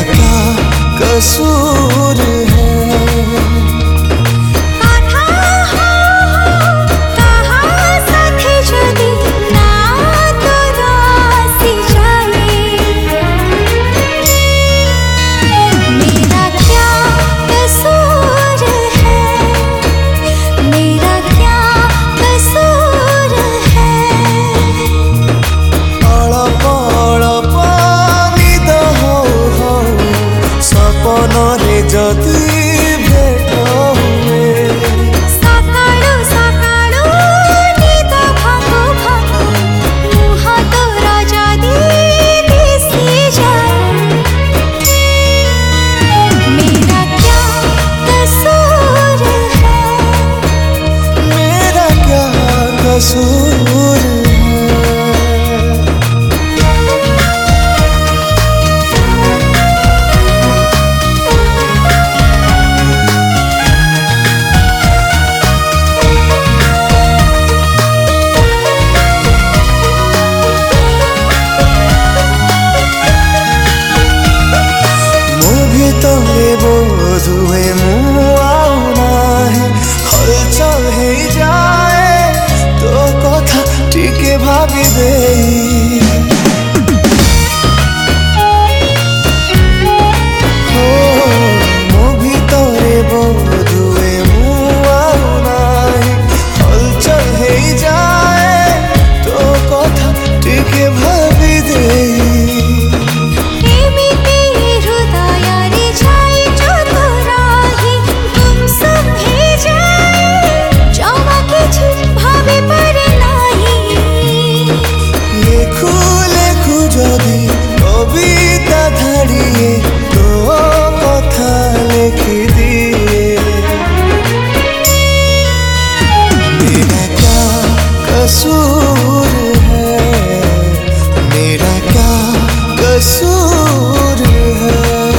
क्या कसूर है। जदि भेट हुए सकाळु सकाळु निद भागु भागु मुह तोर जदि दिसी जाए मेरा क्या कसूर है। मेरा क्या कसूर है। तोरे बोधुए मुआना है हलचल है जाए तो कथा टिके भाभी दे तोरे बोधुए मुआना है हलचल है जाए तो कथा टिके भाभी दे कविता धाड़िए तो कथा लिखी दिए मेरा क्या कसूर है। मेरा क्या कसूर है।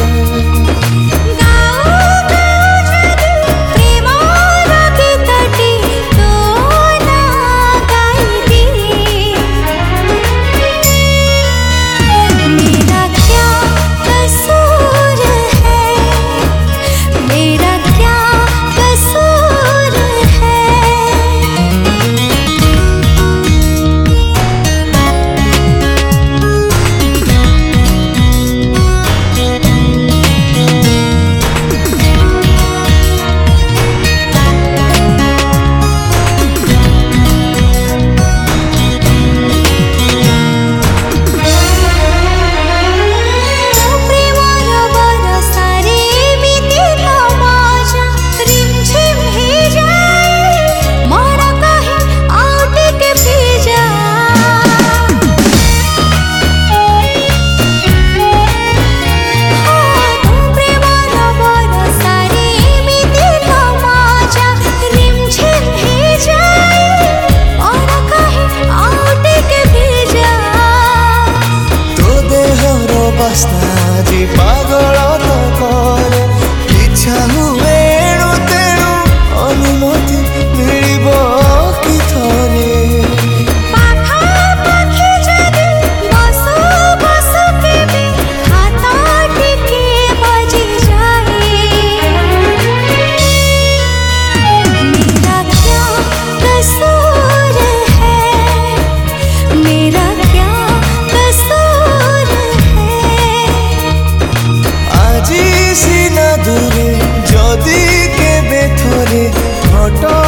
जी पागल तो करे इच्छा हुए एणु तेणु अनुमति मिलिब कि थरे पाखापाखि जदि बसु बसु केबे हाथ टिके बजी जाए मेरा क्या कसूर है। मेरा क्या कसूर है। आज सीना दूरे जदि केबे थोरे घट